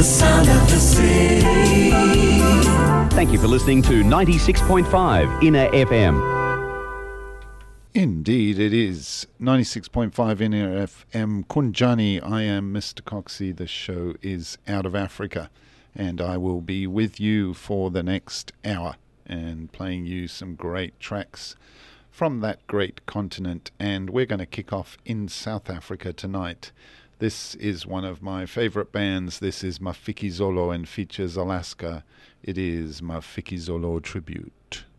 sound of the city. Thank you for listening to 96.5 Inner FM. Indeed, it is 96.5 Inner FM. Kunjani, I am Mr. Coxie. The show is Out of Africa, and I will be with you for the next hour and playing you some great tracks from that great continent. And we're going to kick off in South Africa tonight. This is one of my favorite bands. This is Mafikizolo and features Alaska. It is Mafikizolo Tribute.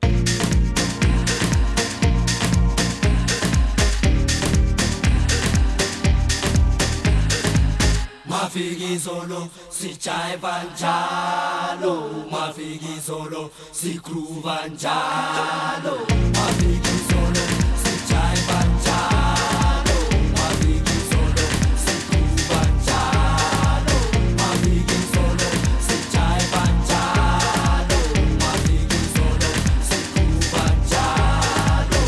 Mafikizolo sichaiva njalo, Mafikizolo sigruva njalo, Mafikizolo sichaiva njalo, Mafikizolo sigruva njalo, Mafikizolo sichaiva njalo, Mafikizolo sigruva njalo.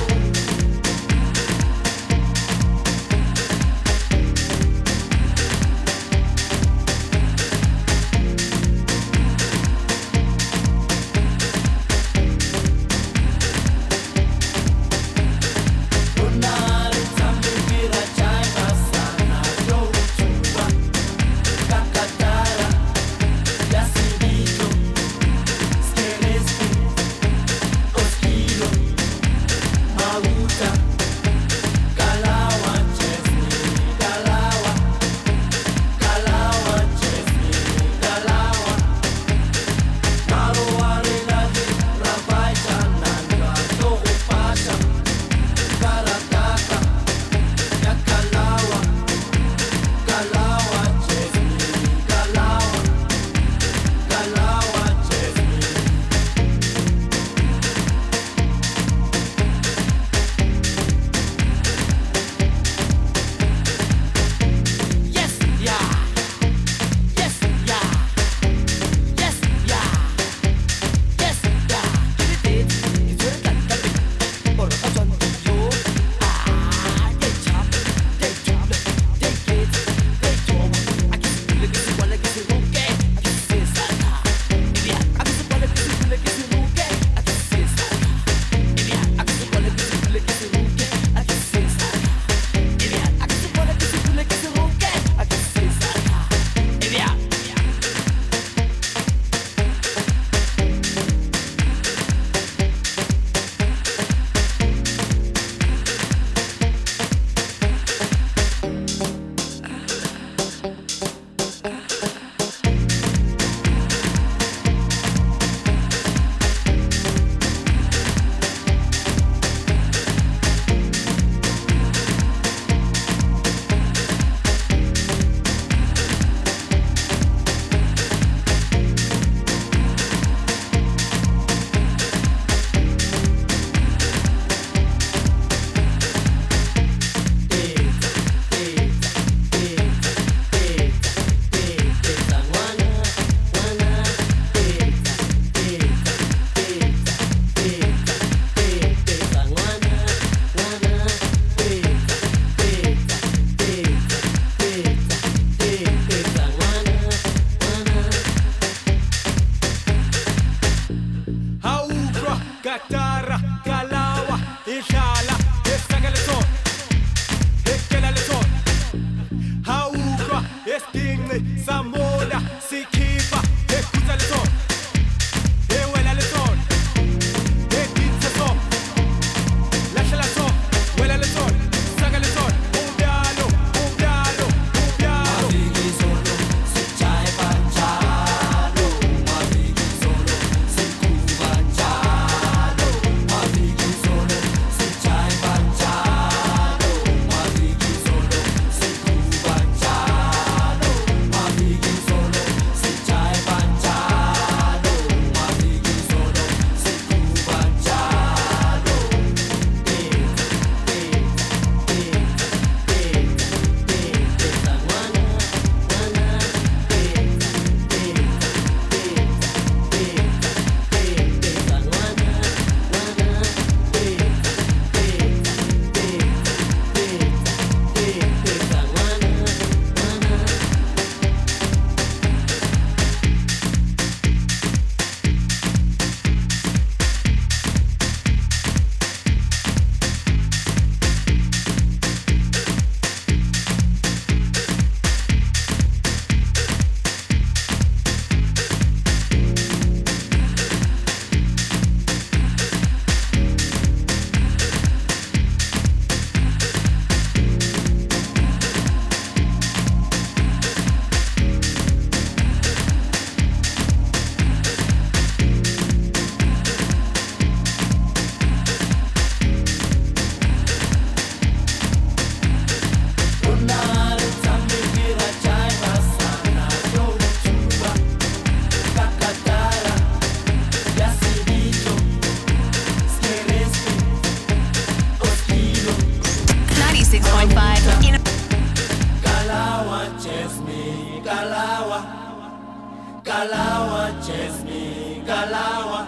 Kalawa, Kalawa, Jasmine, Kalawa.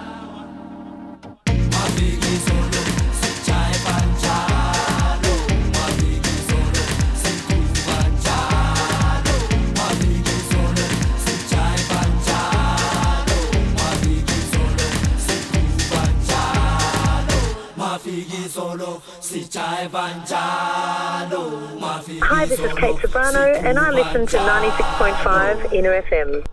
Mafiki solo, sichai panchalo. Mafiki solo, sikuva panchalo. Mafiki solo, sichai panchalo. Mafiki solo, sikuva panchalo. Mafiki solo, sichai panchalo. Hi, this is Kate Sobrano, and I listen to 96.5 Inner FM.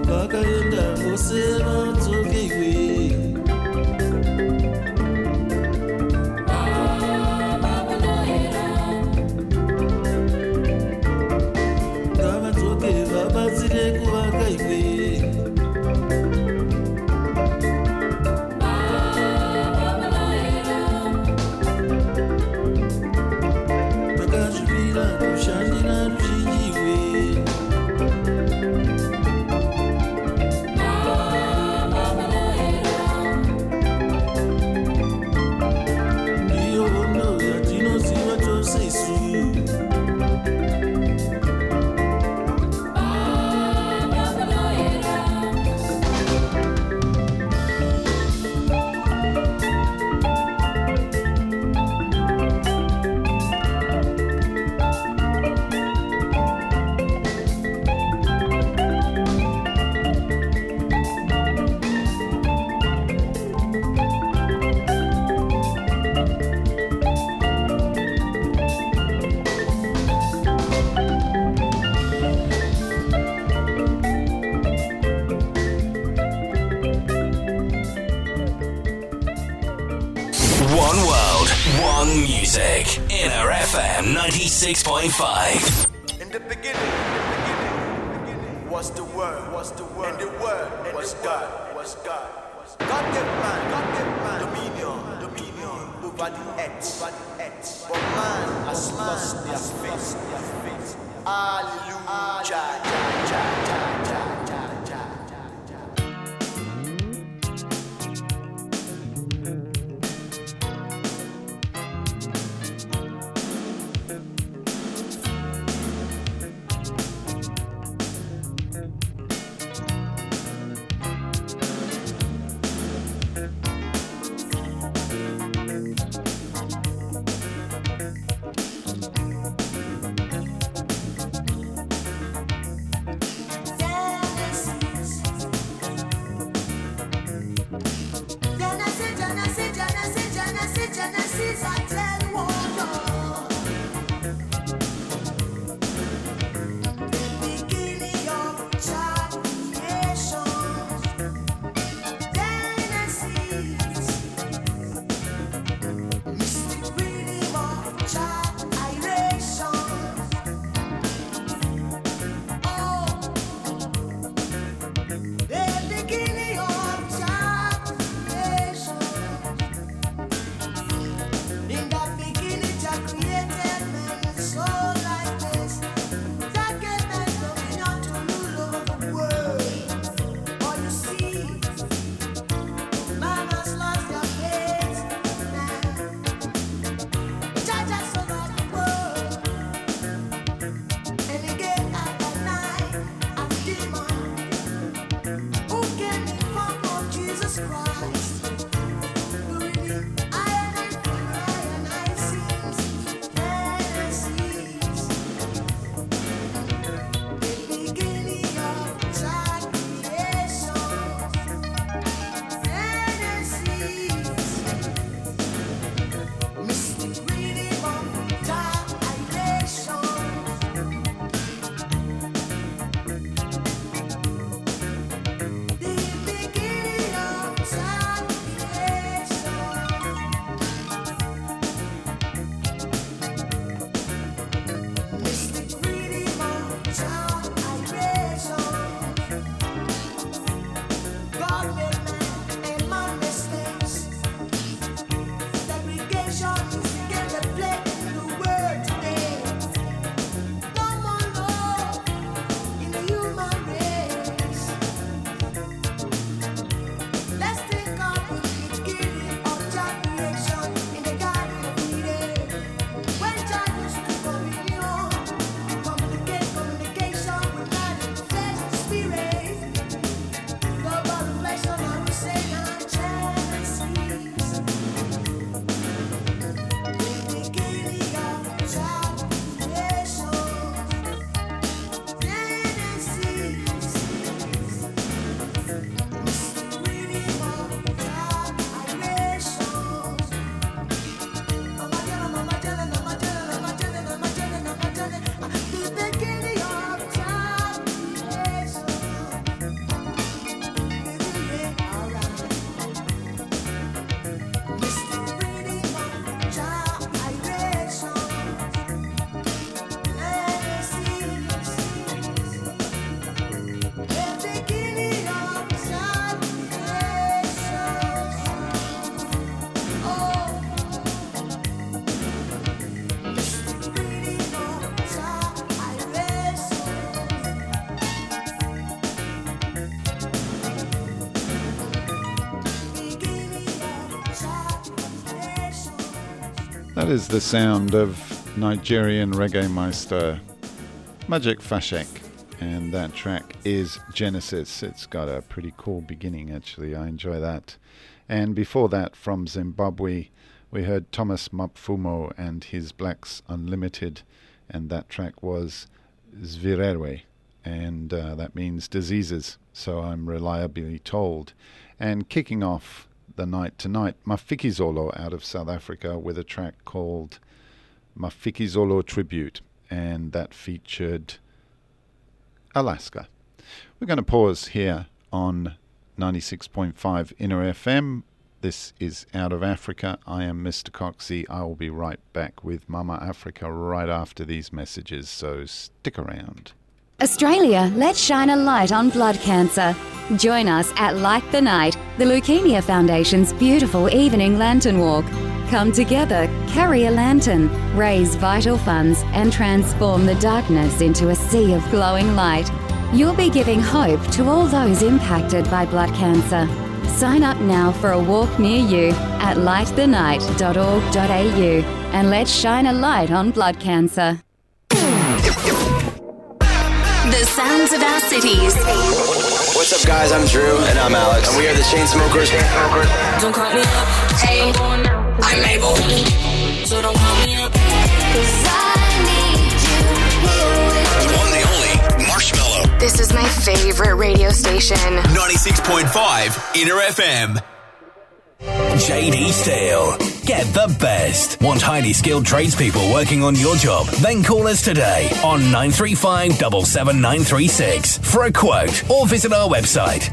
vakaenda vose vadzokeiwe ngavadzoke vabatsire kuvakaiwe takazvipira kushandira ruzhinjiwe ndiyo hondo yatinoziva tose isu One world, one music. Inner FM 96.5. In the beginning, was the word, and the word was God, God gave man, dominion over the earth, but man has lost their faith. Hallelujah. Yeah. That is the sound of Nigerian reggae maestro Majek Fashek, and that track is Genesis. It's got a pretty cool beginning, actually. I enjoy that. And before that, from Zimbabwe, we heard Thomas Mapfumo and his Blacks Unlimited, and that track was Zvirerwe, and that means diseases, so I'm reliably told. And kicking off the night tonight, Mafikizolo out of South Africa with a track called Mafikizolo Tribute, and that featured Alaska. We're going to pause here on 96.5 Inner FM. This is Out of Africa. I am Mr. Coxie. I will be right back with Mama Africa right after these messages, so stick around. Australia, let's shine a light on blood cancer. Join us at Light the Night, the Leukemia Foundation's beautiful evening lantern walk. Come together, carry a lantern, raise vital funds, and transform the darkness into a sea of glowing light. You'll be giving hope to all those impacted by blood cancer. Sign up now for a walk near you at lightthenight.org.au, and let's shine a light on blood cancer. The sounds of our cities. What's up, guys? I'm Drew. And I'm Alex. And we are the Chainsmokers. Don't call me up. Hey, I'm Mabel. So don't call me up. 'Cause I need you here with me. The one, the only, Marshmallow. This is my favorite radio station. 96.5 Inner FM. JD Steel. Get the best. Want highly skilled tradespeople working on your job? Then call us today on 935 77936 for a quote, or visit our website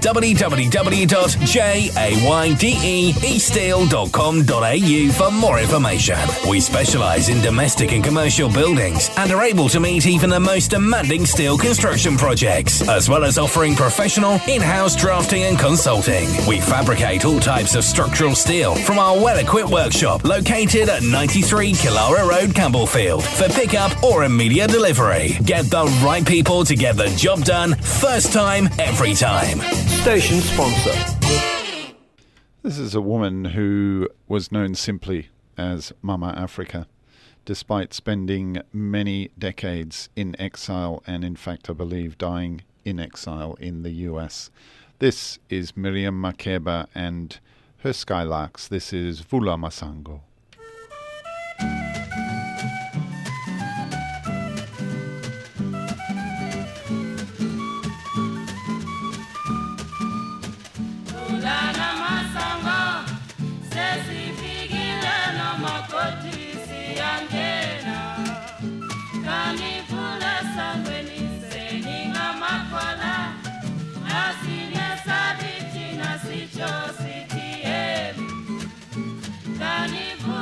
www.jaydeesteel.com.au for more information. We specialise in domestic and commercial buildings and are able to meet even the most demanding steel construction projects, as well as offering professional in-house drafting and consulting. We fabricate all types of structural steel from our well-equipped workshop located at 93 Killara Road, Campbellfield, for pickup or immediate delivery. Get the right people to get the job done first time, every time. Station sponsor. This is a woman who was known simply as Mama Africa, despite spending many decades in exile and, in fact, I believe, dying in exile in the US. This is Miriam Makeba and her Skylarks. This is Vula Masango. Carnival.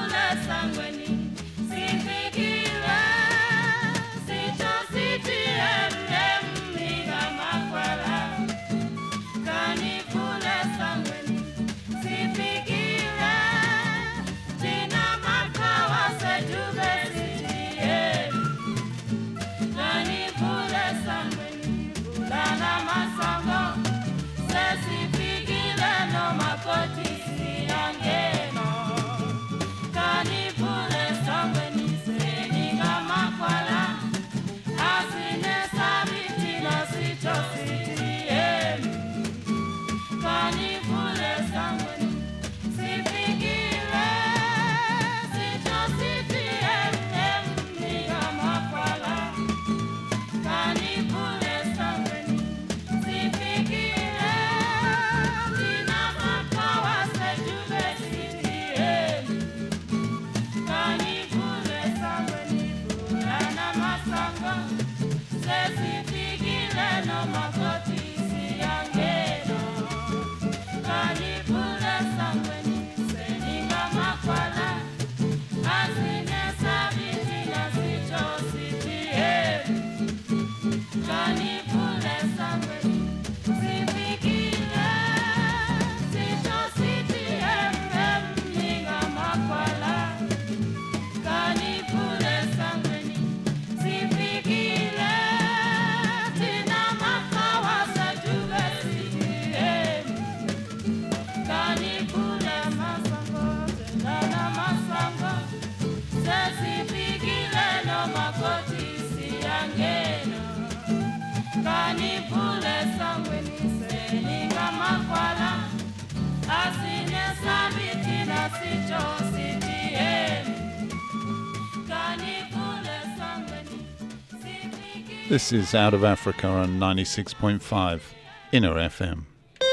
This is Out of Africa on 96.5 Inner FM.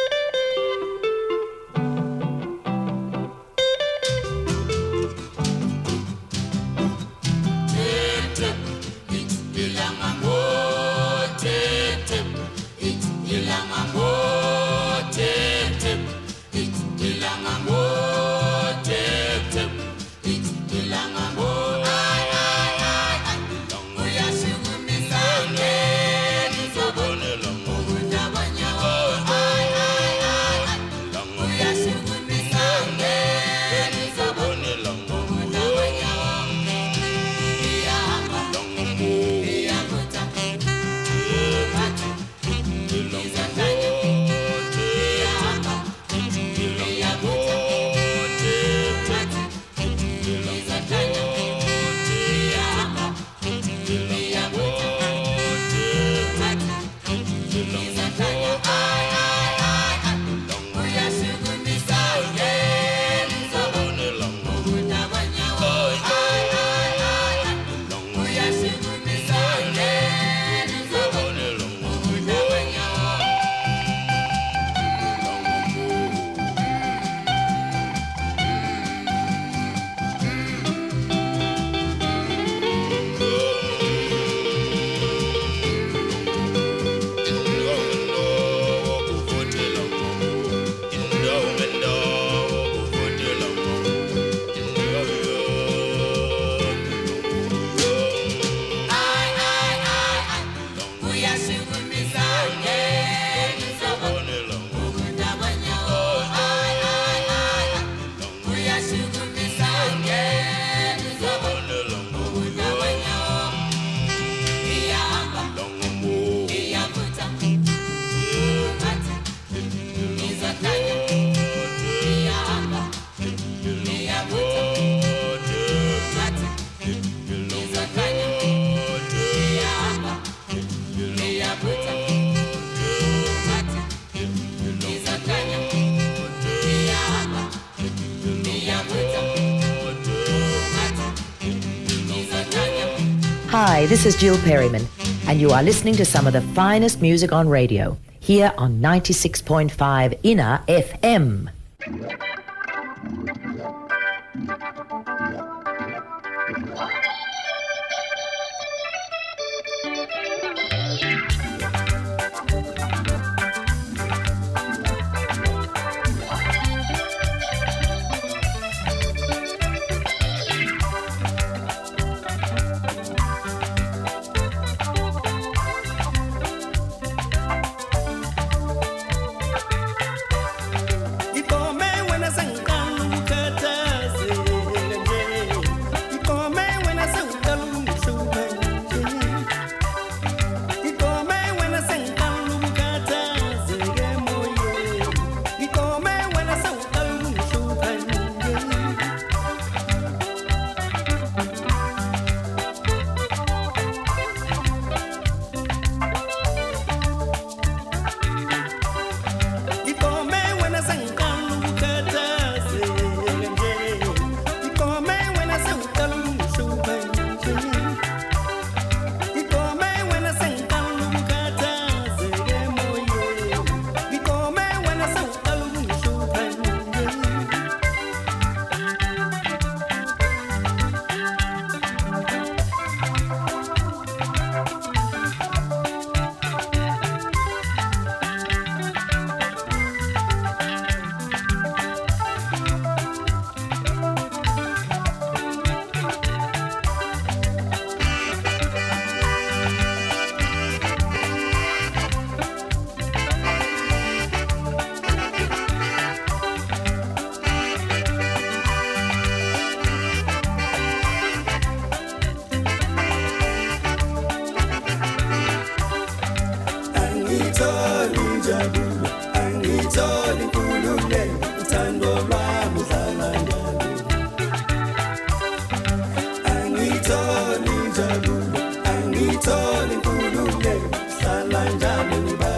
Hi, this is Jill Perryman, and you are listening to some of the finest music on radio, here on 96.5 Inner FM. Angitoli nkulunkulu, hlala njalo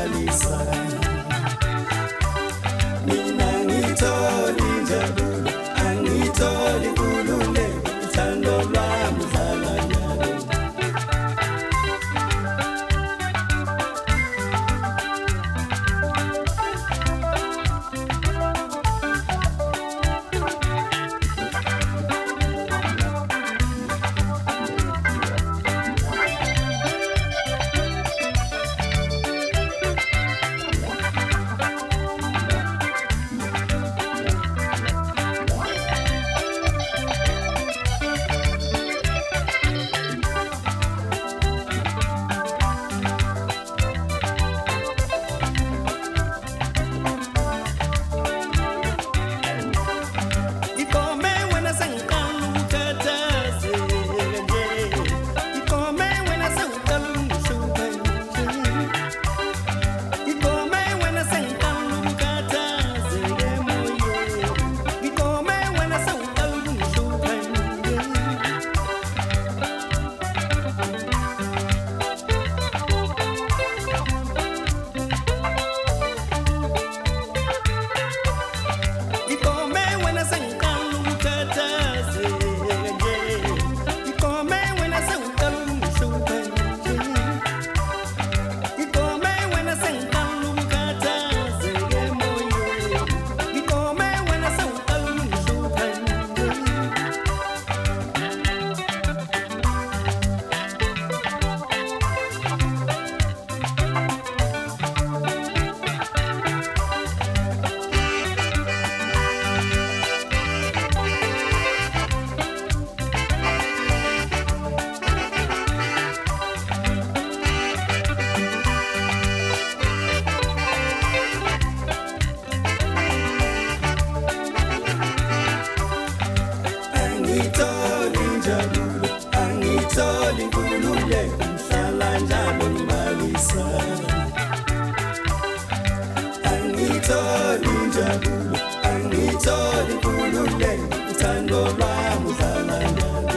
Angitholi injabulo, angitholi kululeko, uthando lwami udlala njalo.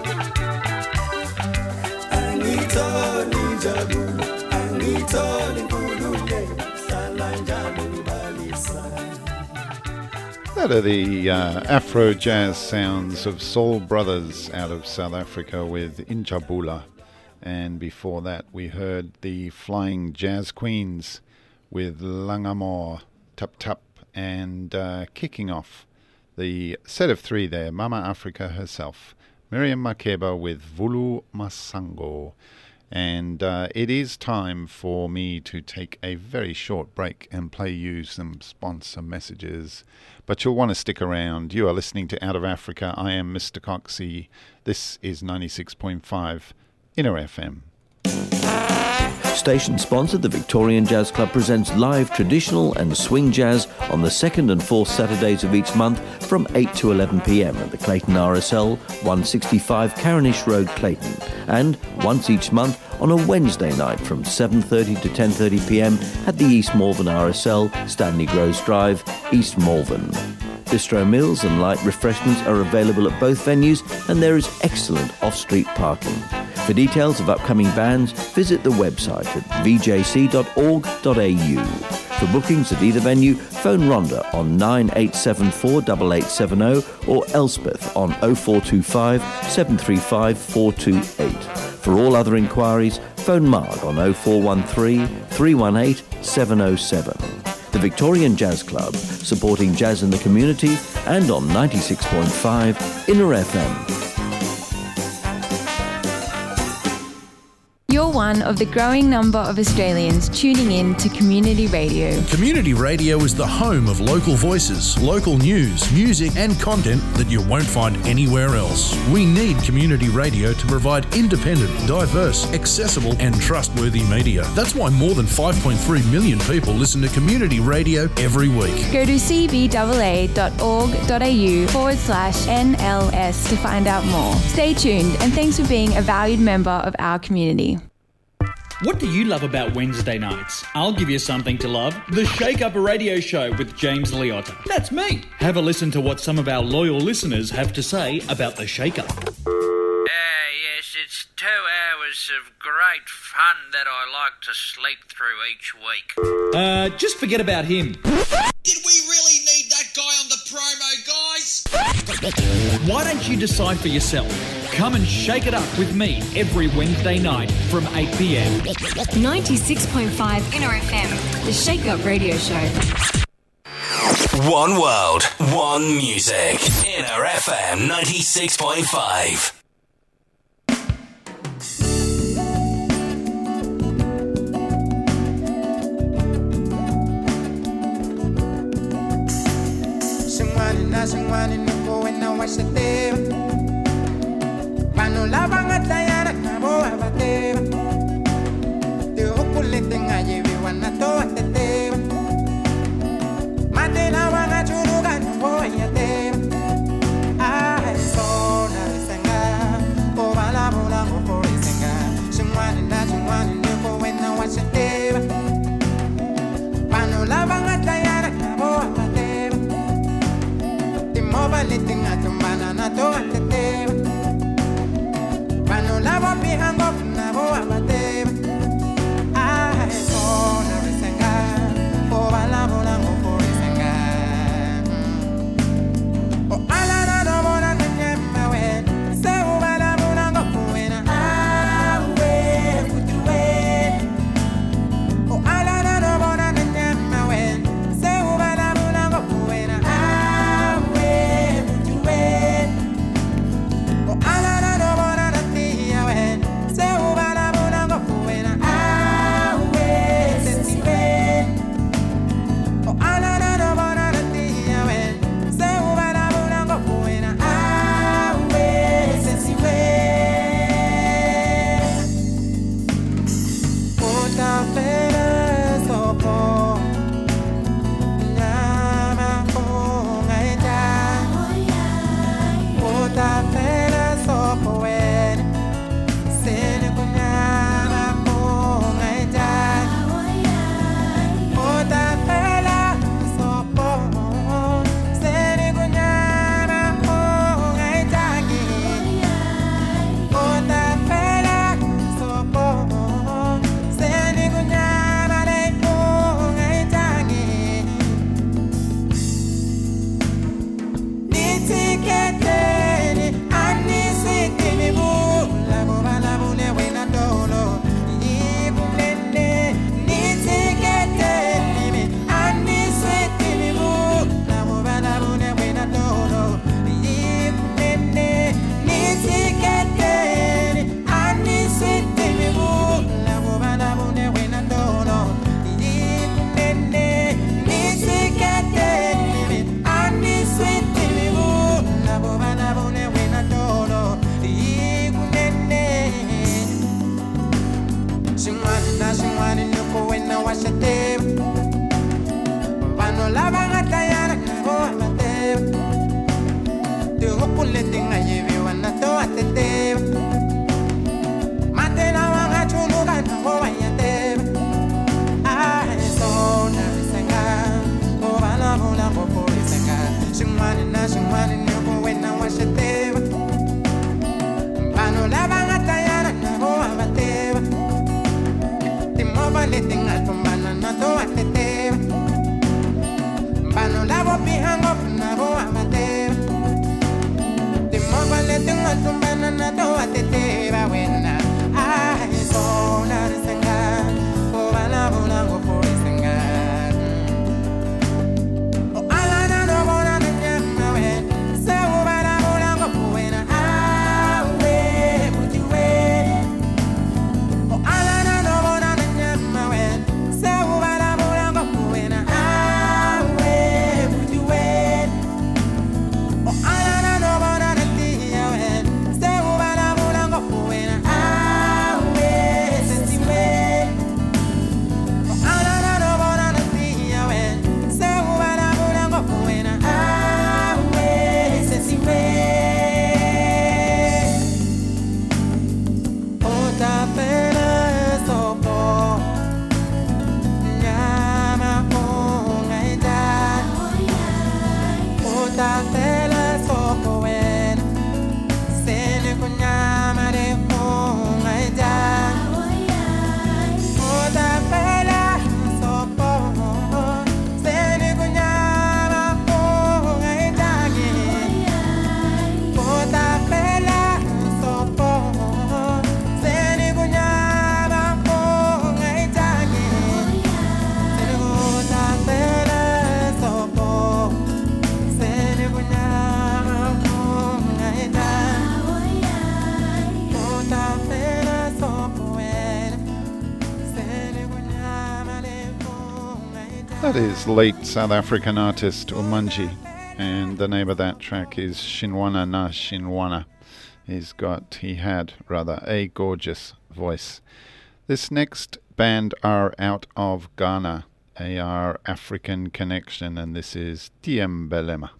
Angitholi injabulo, angitholi kululeko, udlala njalo ngibalisa. That are the Afro jazz sounds of Soul Brothers out of South Africa with Injabula. And before that, we heard the Flying Jazz Queens with Langamore, Tap Tap, and kicking off the set of three there, Mama Africa herself, Miriam Makeba with Vulu Masango. And it is time for me to take a very short break and play you some sponsor messages. But you'll want to stick around. You are listening to Out of Africa. I am Mr. Coxie. This is 96.5 Inner FM. Station sponsored, the Victorian Jazz Club presents live traditional and swing jazz on the second and fourth Saturdays of each month from 8 to 11 p.m. at the Clayton RSL, 165 Carinish Road, Clayton, and once each month on a Wednesday night from 7:30 to 10:30 p.m. at the East Malvern RSL, Stanley Groves Drive, East Malvern. Bistro meals and light refreshments are available at both venues, and there is excellent off-street parking. For details of upcoming bands, visit the website at vjc.org.au. For bookings at either venue, phone Rhonda on 9874 8870 or Elspeth on 0425 735 428. For all other inquiries, phone Marg on 0413 318 707. The Victorian Jazz Club, supporting jazz in the community and on 96.5 Inner FM. You're one of the growing number of Australians tuning in to Community Radio. Community Radio is the home of local voices, local news, music and content that you won't find anywhere else. We need Community Radio to provide independent, diverse, accessible and trustworthy media. That's why more than 5.3 million people listen to Community Radio every week. Go to cbaa.org.au/NLS to find out more. Stay tuned and thanks for being a valued member of our community. What do you love about Wednesday nights? I'll give you something to love. The Shake Up Radio Show with James Liotta. That's me. Have a listen to what some of our loyal listeners have to say about the Shake Up. Yes, it's 2 hours of great fun that I like to sleep through each week. Just forget about him. Did we really need that guy on the promo, guys? Why don't you decide for yourself? Come and shake it up with me every Wednesday night from 8 p.m. 96.5 Inner FM, the Shake Up Radio Show. One world, one music. Inner FM 96.5. Singwani nuko wena washateba Bano lava ngatayana kabo abateba Te okulete ngayewe wanatoa teteba Madela wana churuga nuko yateba Sona resenga Obala bola ngoko resenga Singwani nuko wena washateba Bano lava ngatayana kabo abateba Moba letting at the banana to at the table. Pano lava behind of Navo Abateva. I saw never sang out. pulete ngayewe wana to atete matela wanga chuluga na ho wayate ai so na senga o bala bola bo senga shimani ne ko wena washete bano la banga tayana na ho abate timo balete ngatumbana na to atete bano la bo pihango na ho abate Letting my tumbana na do atete ba wena ai so na senga o bala bola go for senga o ala na no bona na nyama we se o bala bola go for wena ah we buti we o ala na no bona na nyama we se o bala bola go for wena ah we buti we o ala na no bona That is late South African artist Umanji, and the name of that track is Shinwana Na Shinwana. He had a gorgeous voice. This next band are out of Ghana. They are African Connection, and this is Tiembelema.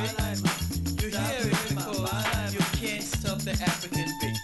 it. You hear it because you can't stop the African beat.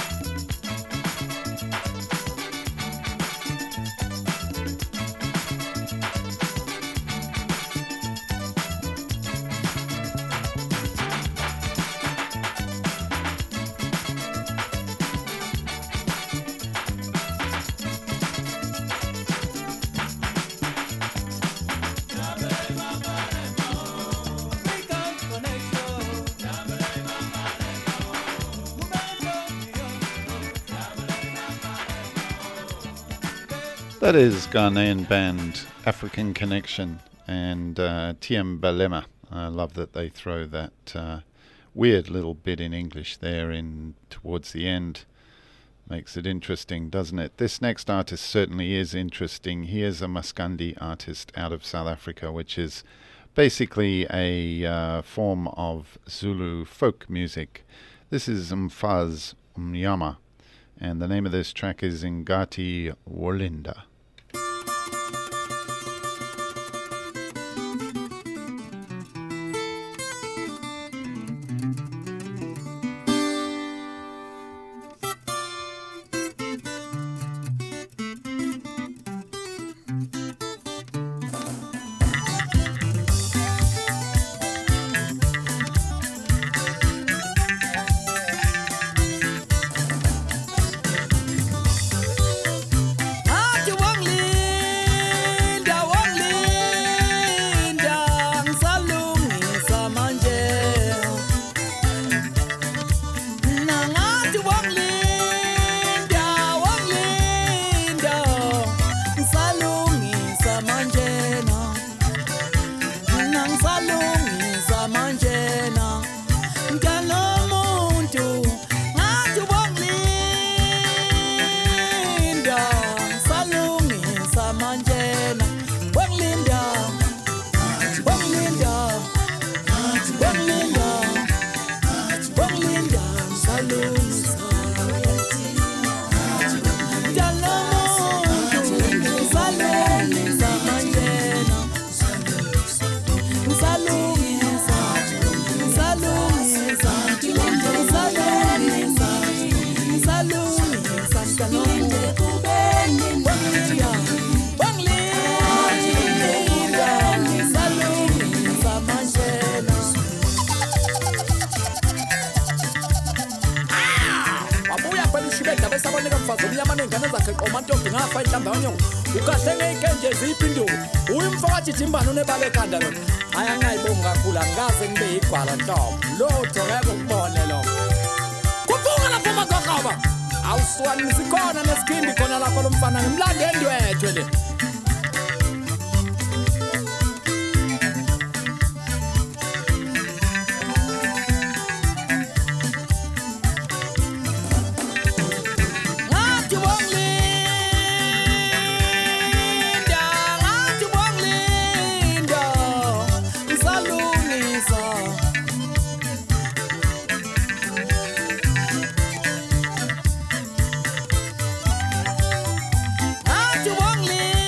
That is Ghanaian band African Connection and Tiem Balema. I love that they throw that weird little bit in English there in towards the end. Makes it interesting, doesn't it? This next artist certainly is interesting. He is a Maskandi artist out of South Africa, which is basically a form of Zulu folk music. This is Mfaz Mnyama, and the name of this track is Ngati Wolinda. Timbano nebalekanda lo ayangayibonga kakhulu angaze ngibe igwala nhlobo lotho ngeke ukubone lo kuphunga lapha magagaba awuswani sikhona nesikhindi khona lapha lo mfana ngimlande endwethu le Linda.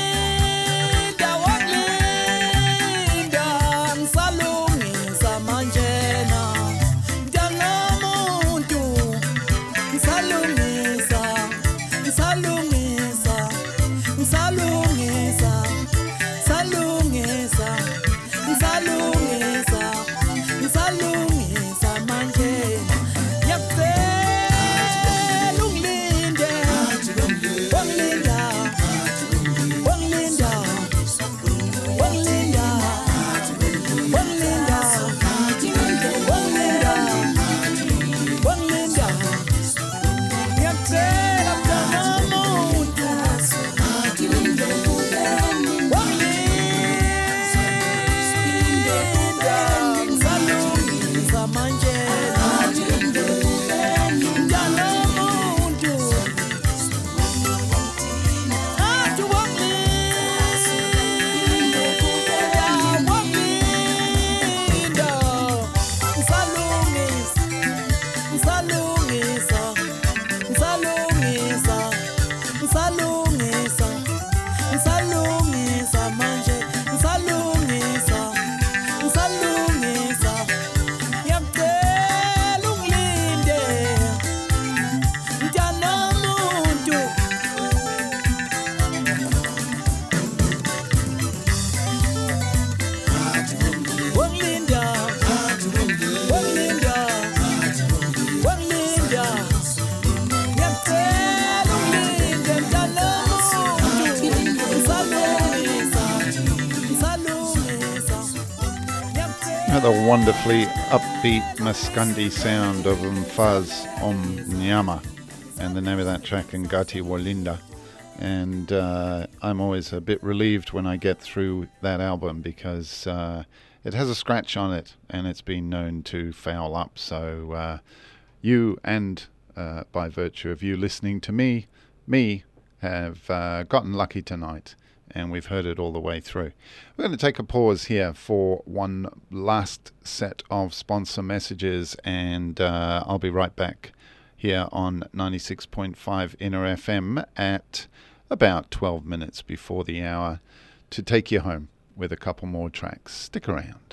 the wonderfully upbeat Maskandi sound of Mfaz Omnyama, and the name of that track, Ngati Walinda. And I'm always a bit relieved when I get through that album because it has a scratch on it and it's been known to foul up. So you and by virtue of you listening to me have gotten lucky tonight, and we've heard it all the way through. We're going to take a pause here for one last set of sponsor messages, and I'll be right back here on 96.5 Inner FM at about 12 minutes before the hour to take you home with a couple more tracks. Stick around.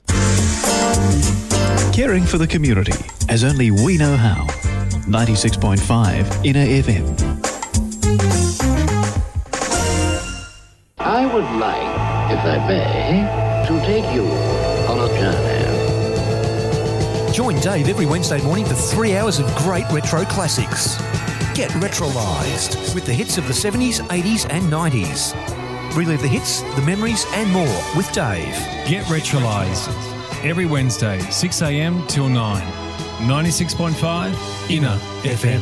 Caring for the community as only we know how. 96.5 Inner FM. I would like, if I may, to take you on a journey. Join Dave every Wednesday morning for 3 hours of great retro classics. Get retrolised with the hits of the 70s, 80s and 90s. Relive the hits, the memories and more with Dave. Get retrolised every Wednesday, 6 a.m. till 9. 96.5 Inner FM.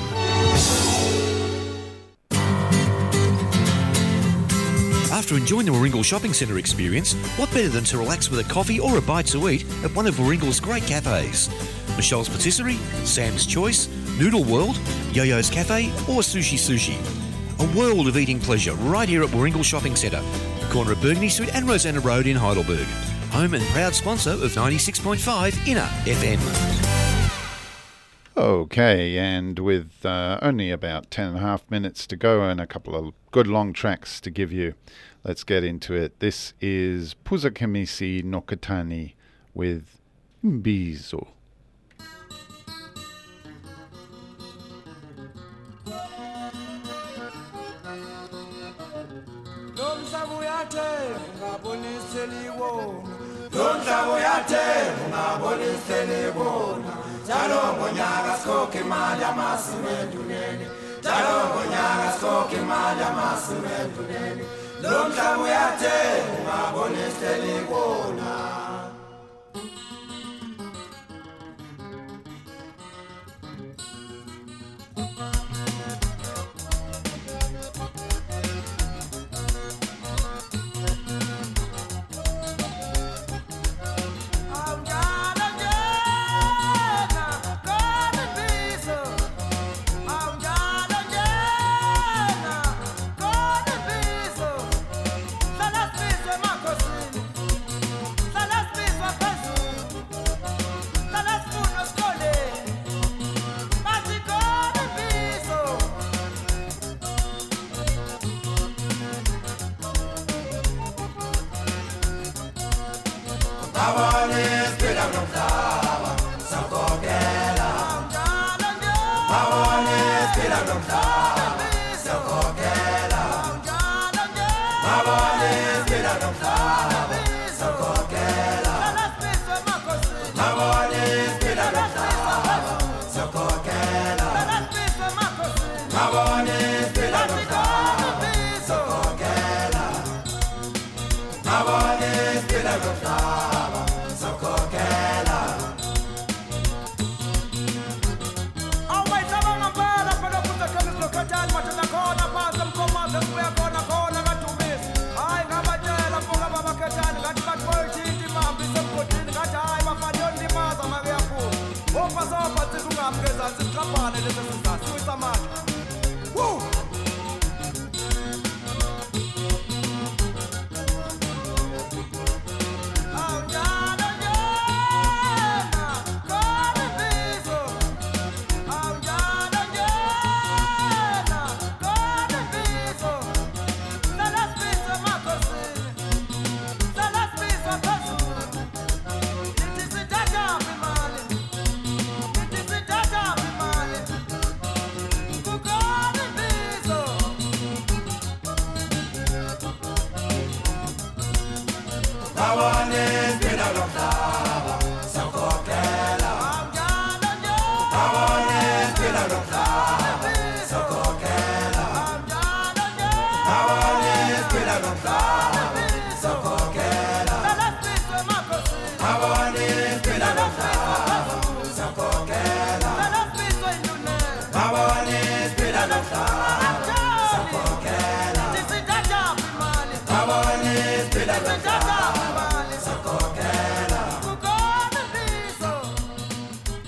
After enjoying the Warringal Shopping Centre experience, what better than to relax with a coffee or a bite to eat at one of Warringal's great cafes? Michelle's Patisserie, Sam's Choice, Noodle World, Yo-Yo's Cafe or Sushi Sushi. A world of eating pleasure right here at Warringal Shopping Centre, the corner of Burgundy Street and Rosanna Road in Heidelberg. Home and proud sponsor of 96.5 Inner FM. Okay, and with only about 10.5 minutes to go and a couple of good long tracks to give you, let's get into it. This is Puzakemisi Nokatani with Mbizo. Jalo ngonyaka skokhe imali amasimenduleni Jalo ngonyaka skokhe imali amasimenduleni Lo mhlaba uyathe ungabona ihleli kona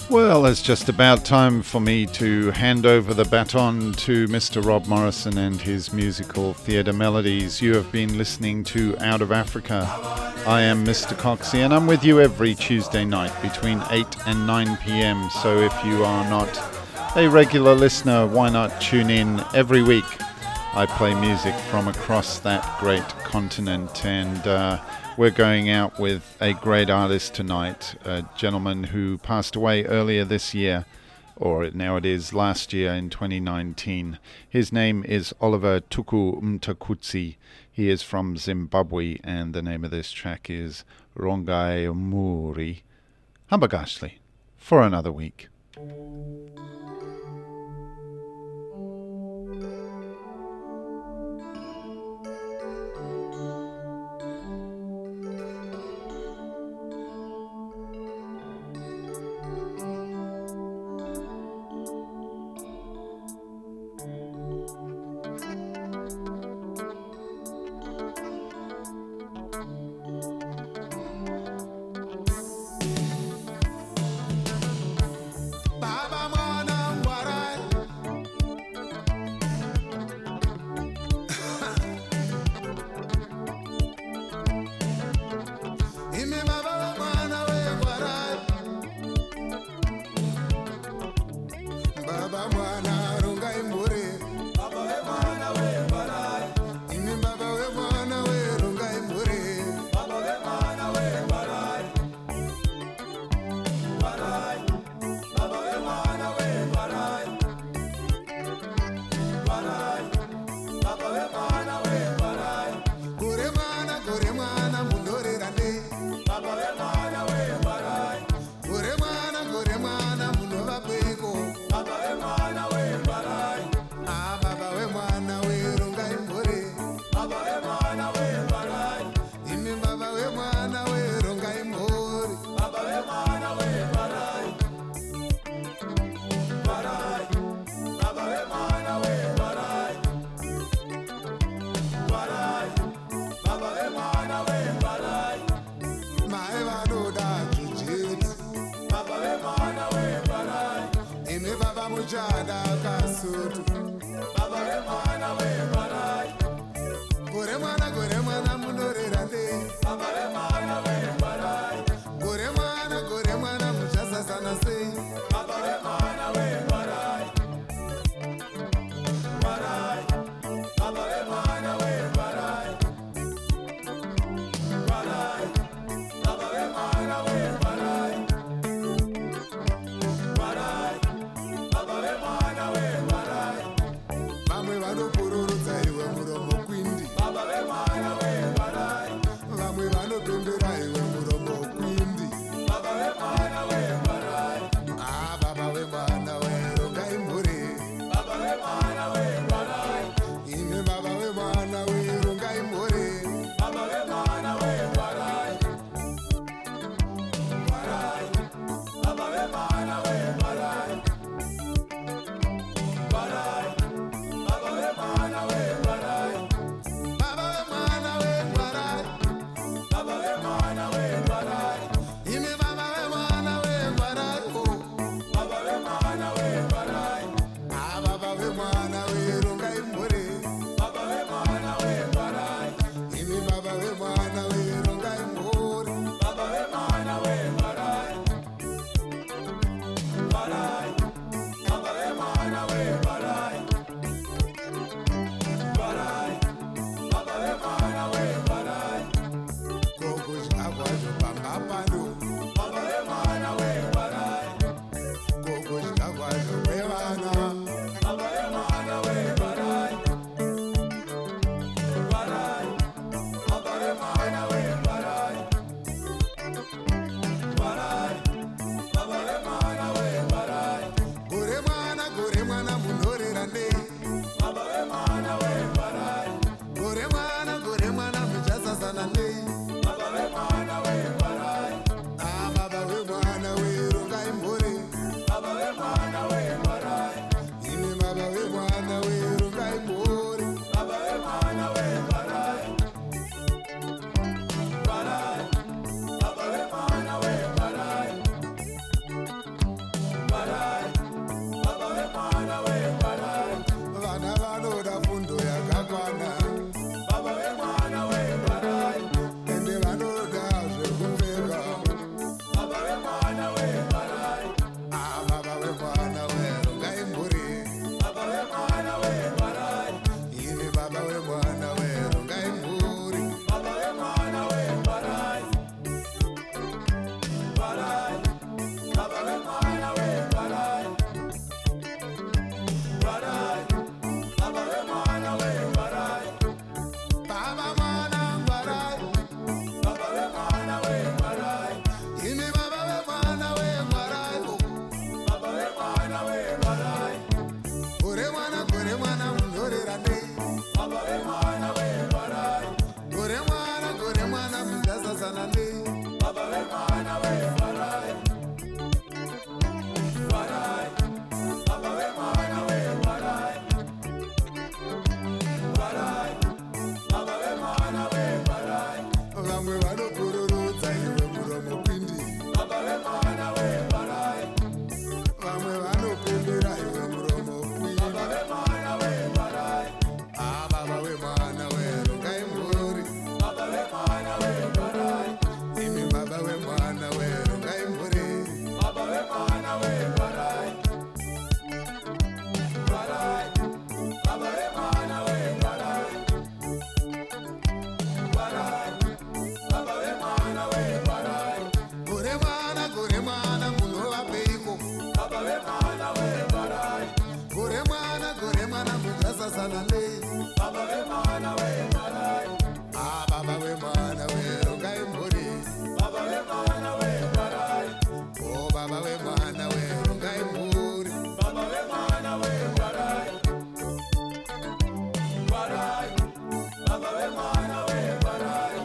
Well, it's just about time for me to hand over the baton to Mr. Rob Morrison and his musical theatre melodies. You have been listening to Out of Africa. I am Mr. Coxie, and I'm with you every Tuesday night between 8 and 9 p.m. So if you are not a regular listener, why not tune in every week? I play music from across that great continent, and we're going out with a great artist tonight, a gentleman who passed away earlier this year, or now it is last year in 2019. His name is Oliver Tuku Mtakudzi. He is from Zimbabwe, and the name of this track is Rongai Muri. Hambagashli, for another week. Baba Gore mwana mudasa sana le. Baba we mwana we marai. Ah baba we mwana we rongai mburi. Baba we mwana we marai. Oh baba we mwana we rongai mburi. Baba we mwana we marai. Marai. Baba we mwana we marai.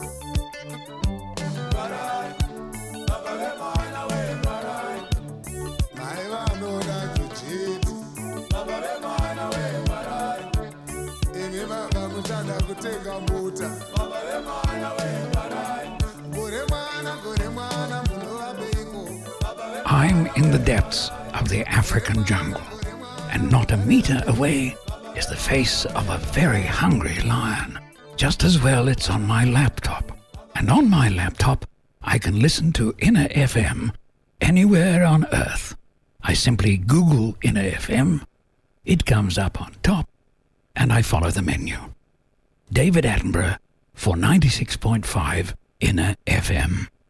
Marai. Baba we mwana we marai. Naiva no da kuchiti. Baba we mwana we marai. Imi baba kushanda kutenga mbuta. Baba we mwana we marai. Gore mwana muno abingo. I'm in the depths of the African jungle, and not a meter away is the face of a very hungry lion. Just as well it's on my laptop. And on my laptop, I can listen to Inner FM anywhere on earth. I simply Google Inner FM, it comes up on top, and I follow the menu. David Attenborough for 96.5 Inner FM.